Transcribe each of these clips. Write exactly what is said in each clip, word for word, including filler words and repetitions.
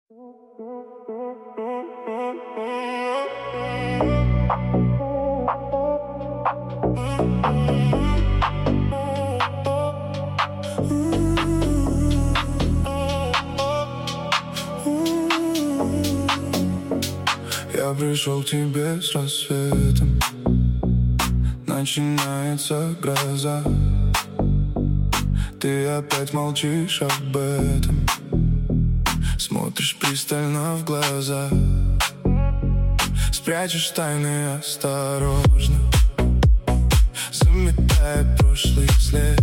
Я пришел к тебе с рассветом, начинается гроза. Ты опять молчишь об этом, смотришь пристально в глаза. Спрячешь тайны осторожно, заметая прошлый след.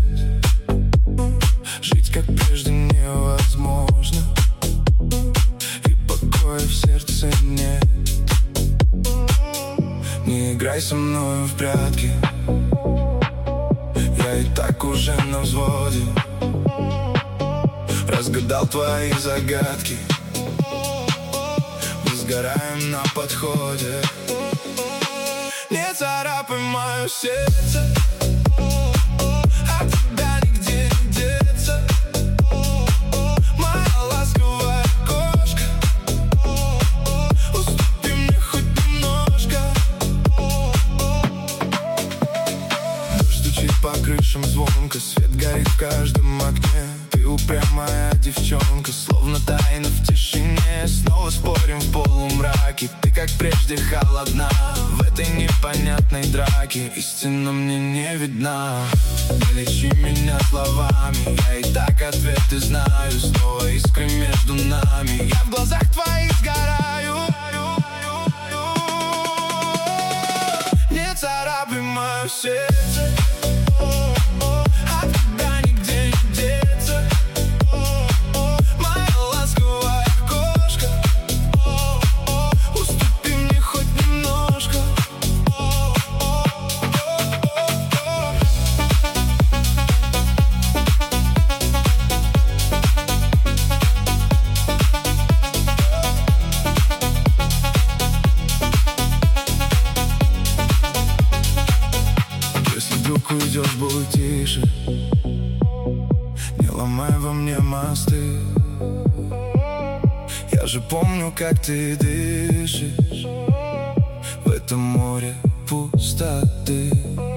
Жить как прежде невозможно, и покоя в сердце нет. Не играй со мною в прятки, я и так уже на взводе. Разгадал твои загадки, мы сгораем на подходе. Не царапай мое сердце, от тебя нигде не деться. Моя ласковая кошка, уступи мне хоть немножко. Дождь стучит по крышам звонко, свет горит в каждом окне. Ты упрямая девчонка, словно тайна в тишине. Снова спорим в полумраке, ты как прежде холодна. В этой непонятной драке истина мне не видна. Не лечи меня словами, я и так ответы знаю. Снова искры между нами, я в глазах твоих сгораю. Не царапай мое сердце, от тебя нигде не деться. Моя ласковая кошка, уступи мне хоть немножко. Если вдруг уйдешь, будь тише, не ломай во мне мосты. Я же помню, как ты дышишь в этом море пустоты.